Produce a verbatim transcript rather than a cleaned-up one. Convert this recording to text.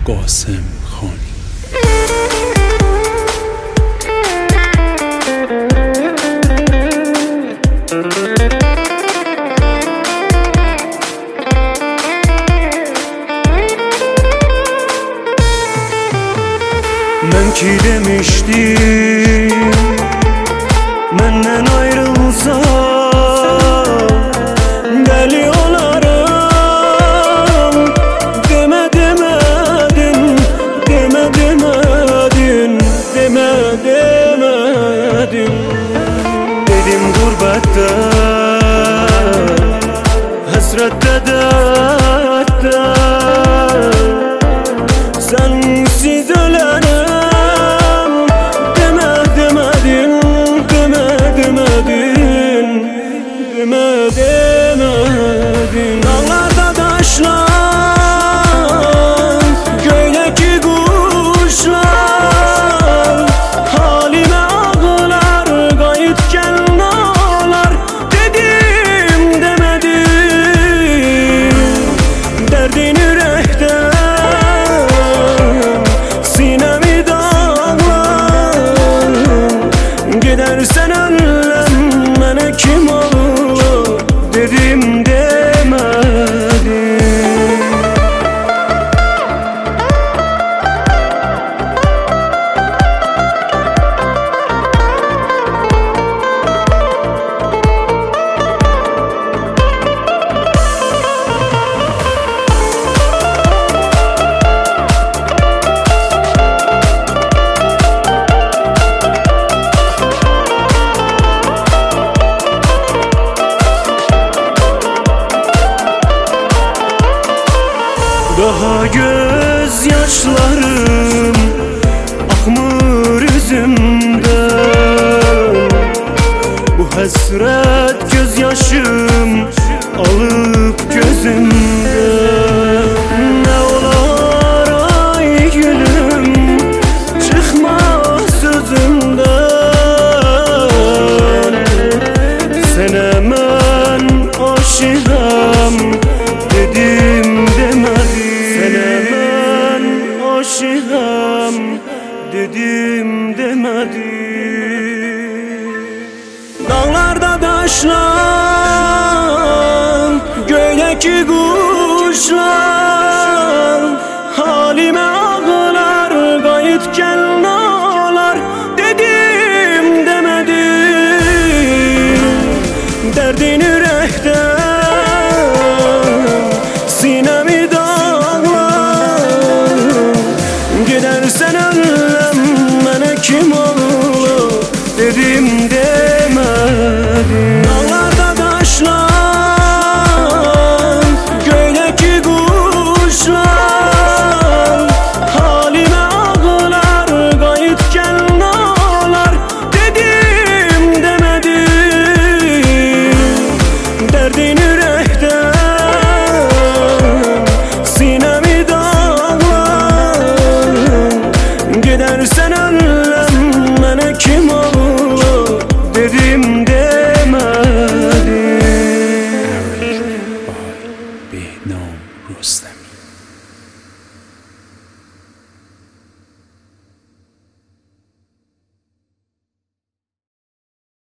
قاسم خانی. Ben ki demiştim benden ayrılsa deli olarım. Deme demedin, deme demedin, deme demedin. Dedim gurbette, hasrette, dertte, sensiz ölene demedin. Dağlarda taşlar, göydeki kuşlar halime ağlar, gayipken ağlar. Dedim demedim, derdin yürekten sinemi dağlar. Gidersen ölüm bana kim olur dedim demedim. Daha gözyaşlarım akmır yüzümden. Bu hasret gözyaşım alıp gözümden. Ne olar ay gülüm, çıkma sözümden. Sen hemen aşığım dedim demedim. Aşığım dedim demedim. Dağlarda taşlar, göydeki kuşlar